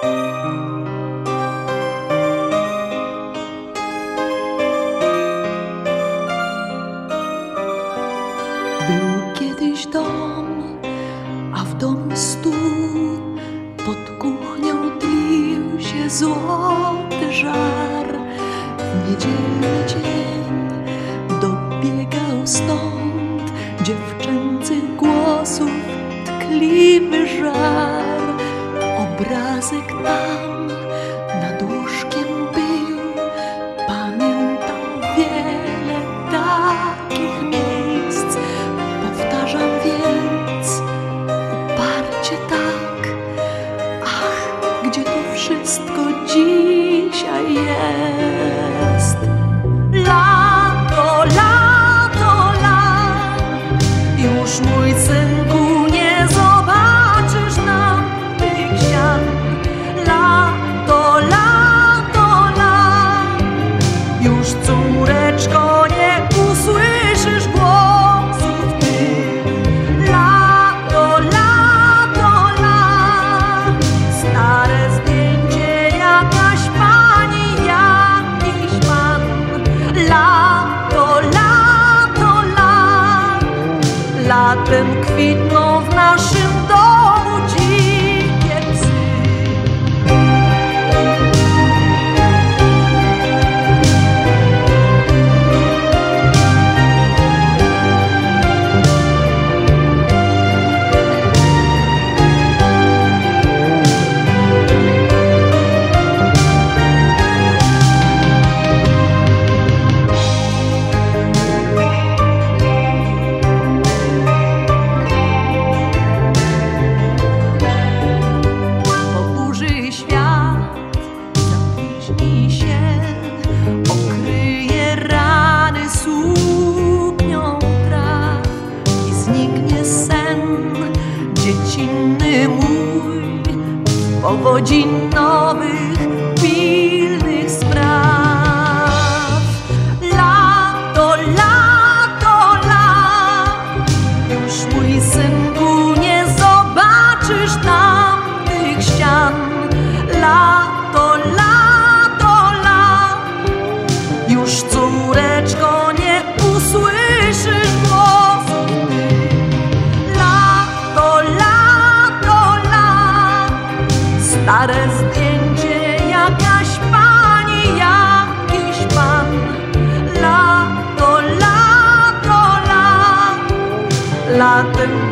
Był kiedyś dom, a w domu stół, pod kuchnią tlił się złoty żar. W niedzielny dzień dobiegał stąd dziewczęcych głosów tkliwy żar. Obrazek tam nad łóżkiem był, pamiętam wiele takich miejsc. Powtarzam więc uparcie tak, ach, gdzie to wszystko dzisiaj jest. Lato, lato, lato, już mój synku nie zobaczysz nam tych ścian. Lato, lato, lato, już córeczko nie usłyszysz głosów tych. Lato, lato, lato, stare zdjęcie, jakaś pani, jakiś pan. Lato, lato, lato, latem kwitną w naszym domu dzikie psy. Okryje rany suknią traw i zniknie sen dziecinny mój w powodzi nowych, pilnych spraw. Lato, lato, lato, już mój synku nie zobaczysz tam tych ścian. Lato, lato, lato, już córeczko nie usłyszysz głosu. Lato, lato, lato, stare zdjęcie, jakaś pani, jakiś pan. Lato, lato, lato, latem